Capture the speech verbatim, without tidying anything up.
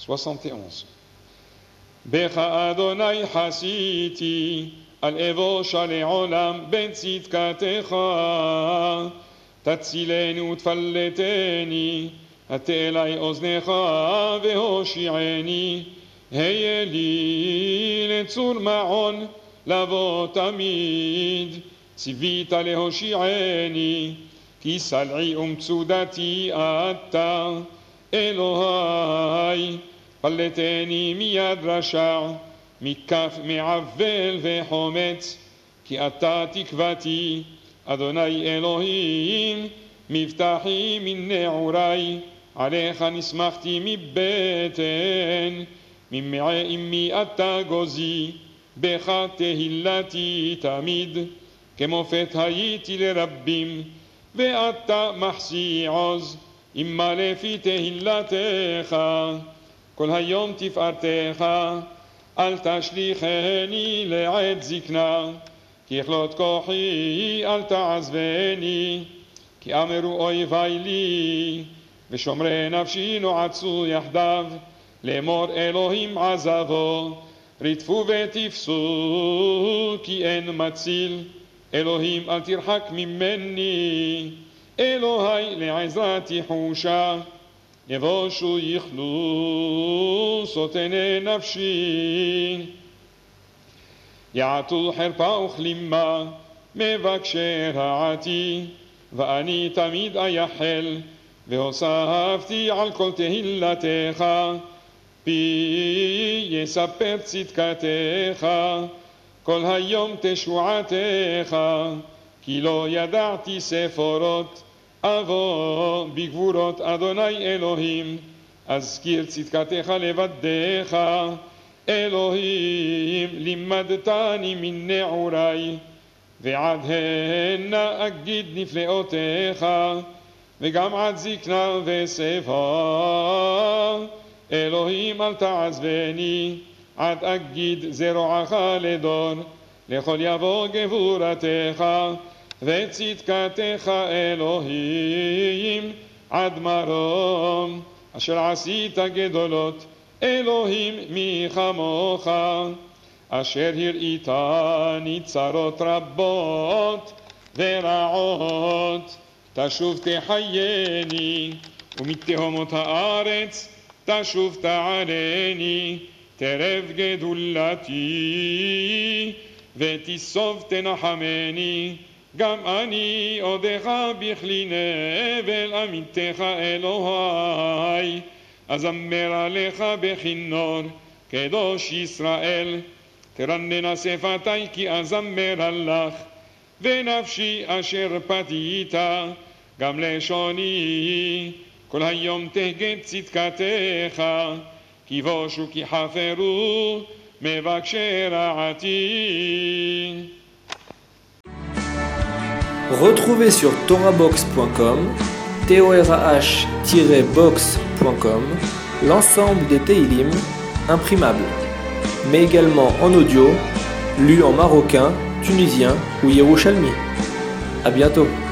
soixante et onze. Becha Adonai hasiti, al evosha le'olam ben tzidkatecha, tatzilenu tfalleteni, ate elai oznecha vehoshi'eni, heye li letzur ma'on, lavo tamid, tzivita lehoshi'eni, ki sal'i umtsudati atta, Elohai, פלטני מיד רשע, מכף מעוול וחומץ, כי אתה תקוותי, אדוני אלוהים, מבטחי מנעורי, עליך נסמכתי מבטן, ממעי אמי אתה גוזי, בך תהילתי תמיד, כמופת הייתי לרבים, ואתה מחסי עוז, אימה לפי תהילתך, כל היום תפארתך, אל תשליכני לעת זקנה, כי יכלות כוחי אל תעזבני, כי אמרו אויבי לי, ושומרי נפשי נועצו יחדיו, לאמור אלוהים עזבו, רדפו ותפסו, כי אין מציל, אלוהים אל תרחק ממני, אלוהי לעזרתי חושה, יבושו יכלו סוטני נפשי, יעטו חרפה וכלימה מבקשי רעתי, ואני תמיד אייחל והוספתי על כל תהילתך, פי יספר צדקתך, כל היום תשועתך, כי לא ידעתי ספורות, אבוא בגבורות אדוני אלוהים, אזכיר צדקתך לבדיך, אלוהים לימדתני מנעורי, ועד הנה אגיד נפלאותיך, וגם עד זקנה ושיבה, אלוהים אל תעזבני, עד אגיד זרועך לדור, לכל יבוא גבורתך, וצדקתך אלוהים עד מרום, אשר עשית גדולות, אלוהים מי כמוך, אשר הראיתני צרות רבות ורעות, תשוב תחייני, ומתהומות הארץ תשוב תערני, תרב גדולתי, ותסוב תנחמני, גם אני עודך בכלי נבל, עמיתך אלוהי, אזמר עליך בכינור, קדוש ישראל, תרננה שפתי כי אזמר עלך, ונפשי אשר פתית, גם לשוני, כל היום תהגה צדקתך, כי בושו כי חפרו, מבקשי רעתי. Retrouvez sur torahbox point com, T O R A H box point com, l'ensemble des Teilim imprimables, mais également en audio, lus en marocain, tunisien ou yerushalmi. À bientôt.